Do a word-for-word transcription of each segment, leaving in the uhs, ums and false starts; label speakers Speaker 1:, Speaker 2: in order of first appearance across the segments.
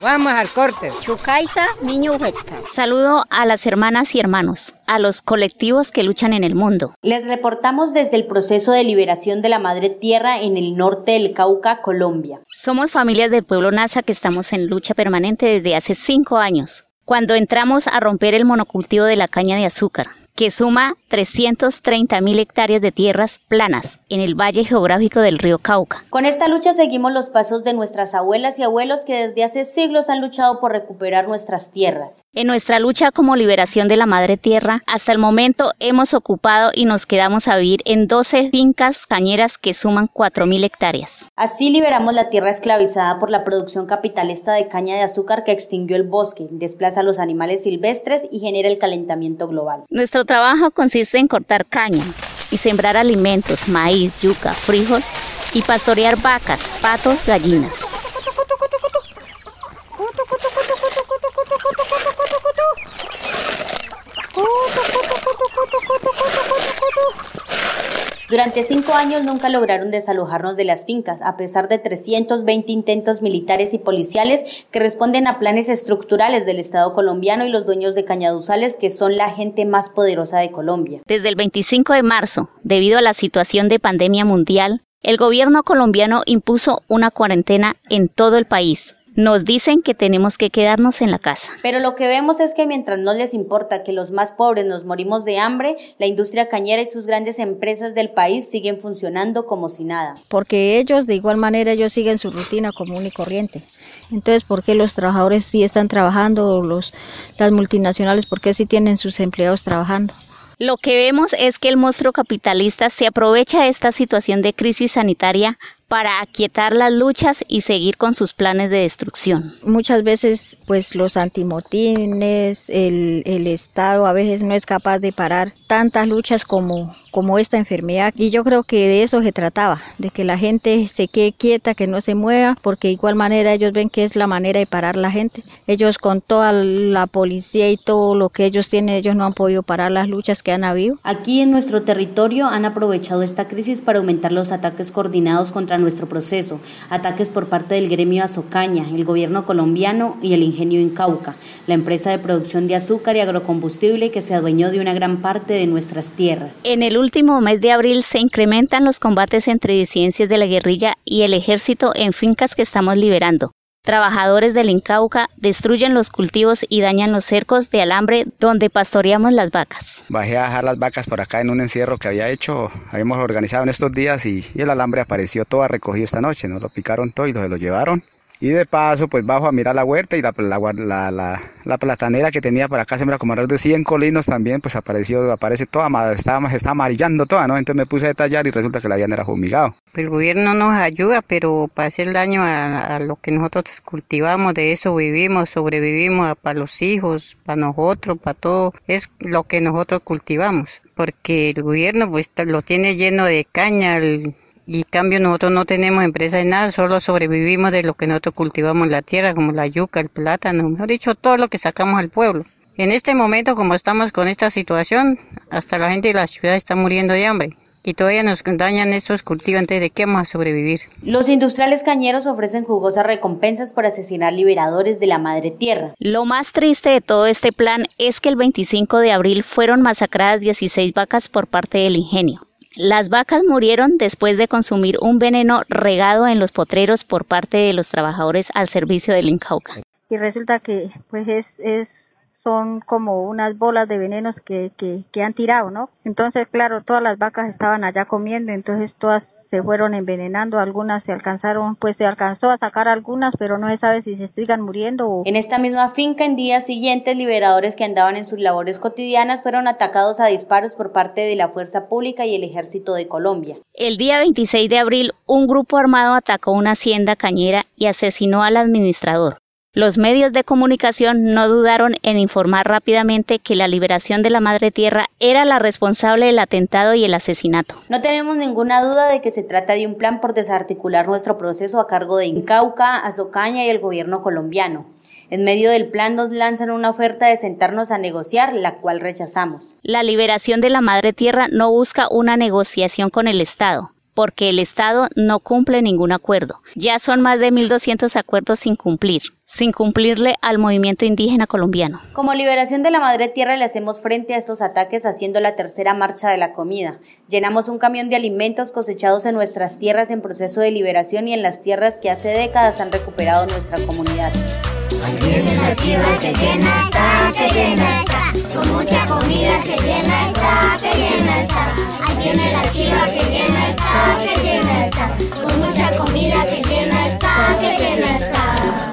Speaker 1: Vamos al corte.
Speaker 2: Chucaiza, niño huesca.
Speaker 3: Saludo a las hermanas y hermanos, a los colectivos que luchan en el mundo.
Speaker 4: Les reportamos desde el proceso de liberación de la Madre Tierra en el norte del Cauca, Colombia.
Speaker 3: Somos familias del pueblo Nasa que estamos en lucha permanente desde hace cinco años, cuando entramos a romper el monocultivo de la caña de azúcar, que suma trescientos treinta mil hectáreas de tierras planas en el valle geográfico del río Cauca.
Speaker 4: Con esta lucha seguimos los pasos de nuestras abuelas y abuelos que desde hace siglos han luchado por recuperar nuestras tierras.
Speaker 3: En nuestra lucha como liberación de la Madre Tierra, hasta el momento hemos ocupado y nos quedamos a vivir en doce fincas cañeras que suman cuatro mil hectáreas.
Speaker 4: Así liberamos la tierra esclavizada por la producción capitalista de caña de azúcar que extinguió el bosque, desplaza a los animales silvestres y genera el calentamiento global.
Speaker 3: Nuestro trabajo consiste en cortar caña y sembrar alimentos, maíz, yuca, frijol y pastorear vacas, patos, gallinas.
Speaker 4: Durante cinco años nunca lograron desalojarnos de las fincas, a pesar de trescientos veinte intentos militares y policiales que responden a planes estructurales del Estado colombiano y los dueños de cañaduzales, que son la gente más poderosa de Colombia.
Speaker 3: Desde el veinticinco de marzo, debido a la situación de pandemia mundial, el gobierno colombiano impuso una cuarentena en todo el país. Nos dicen que tenemos que quedarnos en la casa.
Speaker 4: Pero lo que vemos es que mientras no les importa que los más pobres nos morimos de hambre, la industria cañera y sus grandes empresas del país siguen funcionando como si nada.
Speaker 5: Porque ellos, de igual manera, ellos siguen su rutina común y corriente. Entonces, ¿por qué los trabajadores sí están trabajando, los, las multinacionales, por qué sí tienen sus empleados trabajando?
Speaker 3: Lo que vemos es que el monstruo capitalista se aprovecha de esta situación de crisis sanitaria para aquietar las luchas y seguir con sus planes de destrucción.
Speaker 5: Muchas veces, pues los antimotines, el, el Estado a veces no es capaz de parar tantas luchas como, como esta enfermedad. Y yo creo que de eso se trataba, de que la gente se quede quieta, que no se mueva, porque de igual manera ellos ven que es la manera de parar la gente. Ellos con toda la policía y todo lo que ellos tienen, ellos no han podido parar las luchas que han habido.
Speaker 4: Aquí en nuestro territorio han aprovechado esta crisis para aumentar los ataques coordinados contra nuestro proceso, ataques por parte del gremio Azocaña, el gobierno colombiano y el Ingenio Incauca, la empresa de producción de azúcar y agrocombustible que se adueñó de una gran parte de nuestras tierras.
Speaker 3: En el último mes de abril se incrementan los combates entre disidencias de la guerrilla y el ejército en fincas que estamos liberando. Trabajadores del Incauca destruyen los cultivos y dañan los cercos de alambre donde pastoreamos las vacas.
Speaker 6: Bajé a dejar las vacas por acá en un encierro que había hecho, habíamos organizado en estos días y, y el alambre apareció todo recogido esta noche, nos lo picaron todo y se lo llevaron. Y de paso, pues bajo a mirar la huerta y la, la, la, la, la platanera que tenía por acá, sembrada como alrededor de cien colinos también, pues apareció, aparece toda, estaba, está amarillando toda, ¿no? Entonces me puse a detallar y resulta que la habían era fumigado.
Speaker 7: El gobierno nos ayuda, pero para hacer daño a, a lo que nosotros cultivamos, de eso vivimos, sobrevivimos para los hijos, para nosotros, para todo, es lo que nosotros cultivamos. Porque el gobierno pues lo tiene lleno de caña, el, y en cambio nosotros no tenemos empresa de nada, solo sobrevivimos de lo que nosotros cultivamos en la tierra, como la yuca, el plátano, mejor dicho, todo lo que sacamos al pueblo. En este momento, como estamos con esta situación, hasta la gente de la ciudad está muriendo de hambre. Y todavía nos dañan estos cultivos, antes de qué vamos a sobrevivir.
Speaker 4: Los industriales cañeros ofrecen jugosas recompensas por asesinar liberadores de la Madre Tierra.
Speaker 3: Lo más triste de todo este plan es que el veinticinco de abril fueron masacradas dieciséis vacas por parte del ingenio. Las vacas murieron después de consumir un veneno regado en los potreros por parte de los trabajadores al servicio del Incauca.
Speaker 5: Y resulta que pues es, es son como unas bolas de venenos que, que, que han tirado, ¿no? Entonces, claro, todas las vacas estaban allá comiendo, entonces todas se fueron envenenando, algunas se alcanzaron, pues se alcanzó a sacar algunas, pero no se sabe si se sigan muriendo o...
Speaker 4: En esta misma finca, en días siguientes, liberadores que andaban en sus labores cotidianas fueron atacados a disparos por parte de la Fuerza Pública y el Ejército de Colombia.
Speaker 3: El día veintiséis de abril, un grupo armado atacó una hacienda cañera y asesinó al administrador. Los medios de comunicación no dudaron en informar rápidamente que la liberación de la Madre Tierra era la responsable del atentado y el asesinato.
Speaker 4: No tenemos ninguna duda de que se trata de un plan por desarticular nuestro proceso a cargo de Incauca, Azocaña y el gobierno colombiano. En medio del plan nos lanzan una oferta de sentarnos a negociar, la cual rechazamos.
Speaker 3: La liberación de la Madre Tierra no busca una negociación con el Estado. porque el Estado no cumple ningún acuerdo. Ya son más de mil doscientos acuerdos sin cumplir, sin cumplirle al movimiento indígena colombiano.
Speaker 4: Como Liberación de la Madre Tierra le hacemos frente a estos ataques haciendo la tercera marcha de la comida. Llenamos un camión de alimentos cosechados en nuestras tierras en proceso de liberación y en las tierras que hace décadas han recuperado nuestra comunidad.
Speaker 1: Ahí viene la chiva que llena está, que llena está, con mucha comida que llena está, que llena está. Ahí viene la chiva que llena está, que llena está, con mucha comida que llena está, que llena está.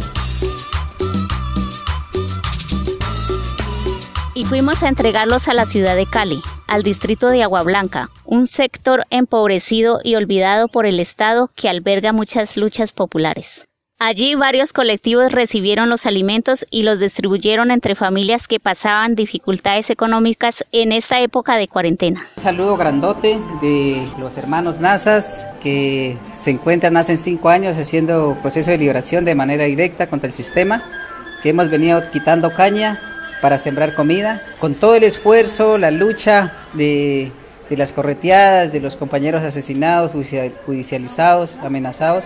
Speaker 3: Y fuimos a entregarlos a la ciudad de Cali, al distrito de Agua Blanca, un sector empobrecido y olvidado por el Estado que alberga muchas luchas populares. Allí varios colectivos recibieron los alimentos y los distribuyeron entre familias que pasaban dificultades económicas en esta época de cuarentena.
Speaker 8: Un saludo grandote de los hermanos Nazas que se encuentran hace cinco años haciendo proceso de liberación de manera directa contra el sistema, que hemos venido quitando caña para sembrar comida, con todo el esfuerzo, la lucha de, de las correteadas, de los compañeros asesinados, judicializados, amenazados.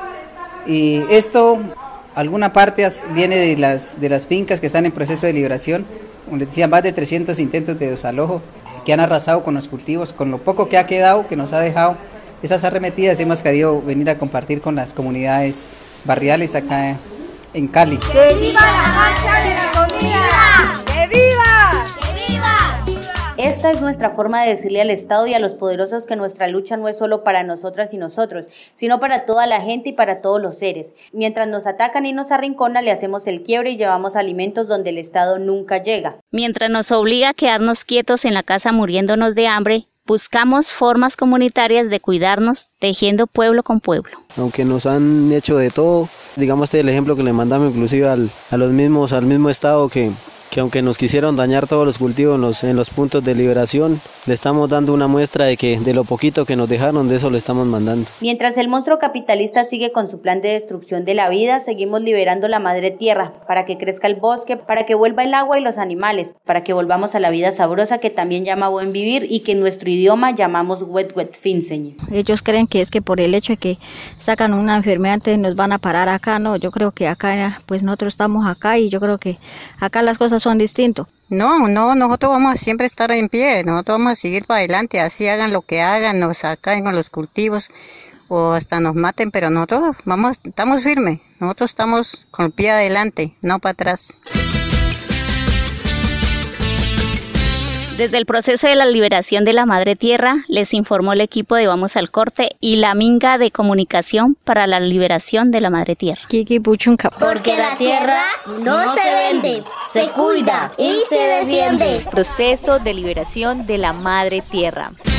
Speaker 8: Y esto, alguna parte viene de las, de las fincas que están en proceso de liberación, como les decía, más de trescientos intentos de desalojo que han arrasado con los cultivos, con lo poco que ha quedado, que nos ha dejado esas arremetidas, hemos querido venir a compartir con las comunidades barriales acá en Cali.
Speaker 1: ¡Que viva la marcha de la comida! ¡Que viva! ¡Que viva!
Speaker 4: Esta es nuestra forma de decirle al Estado y a los poderosos que nuestra lucha no es solo para nosotras y nosotros, sino para toda la gente y para todos los seres. Mientras nos atacan y nos arrinconan, le hacemos el quiebre y llevamos alimentos donde el Estado nunca llega.
Speaker 3: Mientras nos obliga a quedarnos quietos en la casa muriéndonos de hambre, buscamos formas comunitarias de cuidarnos, tejiendo pueblo con pueblo.
Speaker 9: Aunque nos han hecho de todo, digamos este es el ejemplo que le mandamos inclusive al, a los mismos, al mismo Estado que... que aunque nos quisieron dañar todos los cultivos en los, en los puntos de liberación, le estamos dando una muestra de que de lo poquito que nos dejaron, de eso le estamos mandando.
Speaker 4: Mientras el monstruo capitalista sigue con su plan de destrucción de la vida, seguimos liberando la madre tierra, para que crezca el bosque, para que vuelva el agua y los animales, para que volvamos a la vida sabrosa que también llama buen vivir y que en nuestro idioma llamamos wet wet finseñ.
Speaker 5: Ellos creen que es que por el hecho de que sacan una enfermedad entonces nos van a parar acá, no, yo creo que acá, pues nosotros estamos acá y yo creo que acá las cosas son distintos.
Speaker 7: No, no, nosotros vamos a siempre estar en pie, nosotros vamos a seguir para adelante, así hagan lo que hagan, nos acaben con los cultivos o hasta nos maten, pero nosotros vamos, estamos firmes, nosotros estamos con el pie adelante, no para atrás.
Speaker 3: Desde el proceso de la liberación de la Madre Tierra, les informó el equipo de Vamos al Corte y la Minga de Comunicación para la Liberación de la Madre Tierra.
Speaker 5: Kiki Puchunca.
Speaker 1: Porque la tierra no se vende, se cuida y se defiende.
Speaker 10: Proceso de liberación de la Madre Tierra.